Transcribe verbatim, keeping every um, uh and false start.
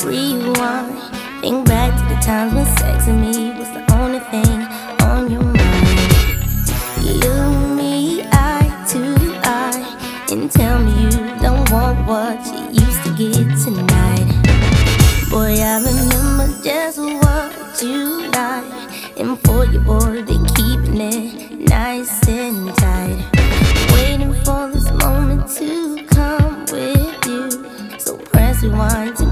Rewind, think back to the times when sex and me was the only thing on your mind. Look me eye to eye and tell me you don't want what you used to get tonight. Boy, I remember just what you like, and for your boy been keeping it nice and tight, waiting for this moment to come with you. So press rewind to